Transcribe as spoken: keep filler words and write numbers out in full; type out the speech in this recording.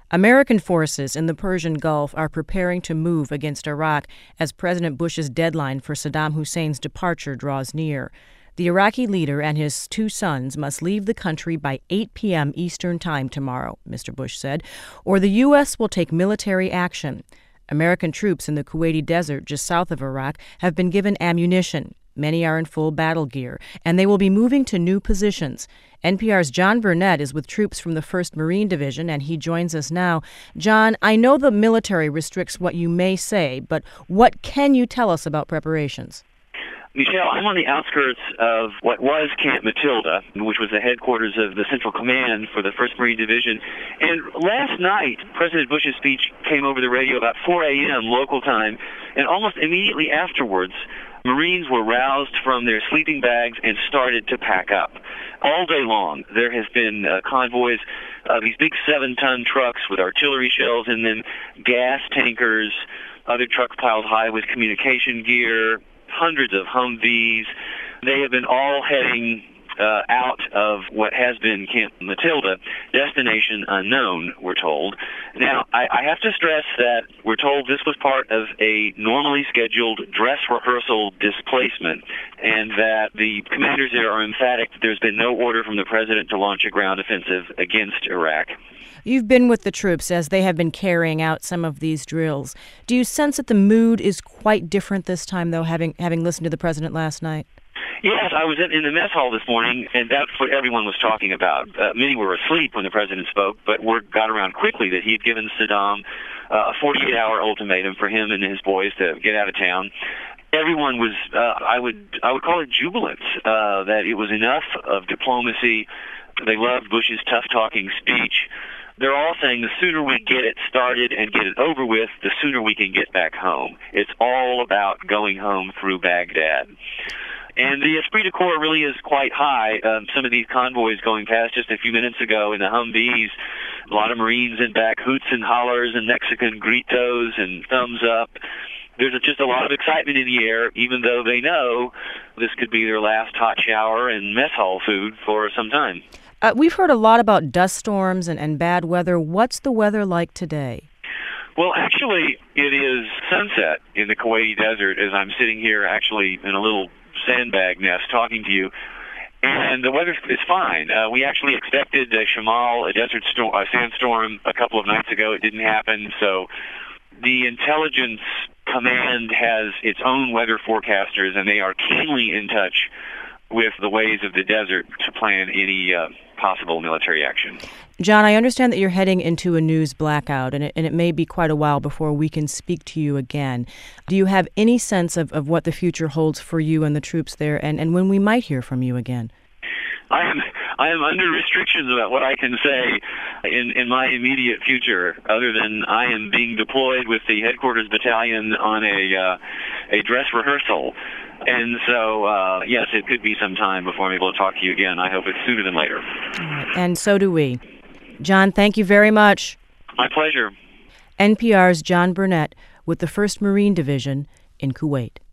American forces in the Persian Gulf are preparing to move against Iraq as President Bush's deadline for Saddam Hussein's departure draws near. The Iraqi leader and his two sons must leave the country by eight p.m. Eastern Time tomorrow, Mister Bush said, or the U S will take military action. American troops in the Kuwaiti desert just south of Iraq have been given ammunition. Many are in full battle gear, and they will be moving to new positions. N P R's John Burnett is with troops from the first Marine Division, and he joins us now. John, I know the military restricts what you may say, but what can you tell us about preparations? Michelle, I'm on the outskirts of what was Camp Matilda, which was the headquarters of the Central Command for the first Marine Division. And last night, President Bush's speech came over the radio about four a.m. local time, and almost immediately afterwards, Marines were roused from their sleeping bags and started to pack up. All day long, there has been uh, convoys of these big seven-ton trucks with artillery shells in them, gas tankers, other trucks piled high with communication gear, hundreds of Humvees. They have been all heading uh, out of what has been Camp Matilda, destination unknown, we're told. Now, I, I have to stress that we're told this was part of a normally scheduled dress rehearsal displacement, and that the commanders there are emphatic that there's been no order from the president to launch a ground offensive against Iraq. You've been with the troops as they have been carrying out some of these drills. Do you sense that the mood is quite different this time, though, having having listened to the president last night? Yes, I was in, in the mess hall this morning, and that's what everyone was talking about. Uh, many were asleep when the president spoke, but word got around quickly that he had given Saddam uh, a forty-eight hour ultimatum for him and his boys to get out of town. Everyone was, uh, I would I would call it jubilant, uh, that it was enough of diplomacy. They loved Bush's tough-talking speech. They're all saying the sooner we get it started and get it over with, the sooner we can get back home. It's all about going home through Baghdad. And the esprit de corps really is quite high. Um, some of these convoys going past just a few minutes ago in the Humvees, a lot of Marines in back, hoots and hollers and Mexican gritos and thumbs up. There's just a lot of excitement in the air, even though they know this could be their last hot shower and mess hall food for some time. Uh, we've heard a lot about dust storms and, and bad weather. What's the weather like today? Well, actually, it is sunset in the Kuwaiti desert as I'm sitting here actually in a little sandbag nest talking to you. And the weather is fine. Uh, we actually expected a shamal, a desert storm, a sandstorm, a couple of nights ago. It didn't happen. So the intelligence command has its own weather forecasters, and they are keenly in touch with the ways of the desert to plan any uh, possible military action. John, I understand that you're heading into a news blackout, and it, and it may be quite a while before we can speak to you again. Do you have any sense of, of what the future holds for you and the troops there, and, and when we might hear from you again? I am I am under restrictions about what I can say in, in my immediate future, other than I am being deployed with the headquarters battalion on a uh, a dress rehearsal. And so, uh, yes, it could be some time before I'm able to talk to you again. I hope it's sooner than later. All right. And so do we. John, thank you very much. My pleasure. N P R's John Burnett with the first Marine Division in Kuwait.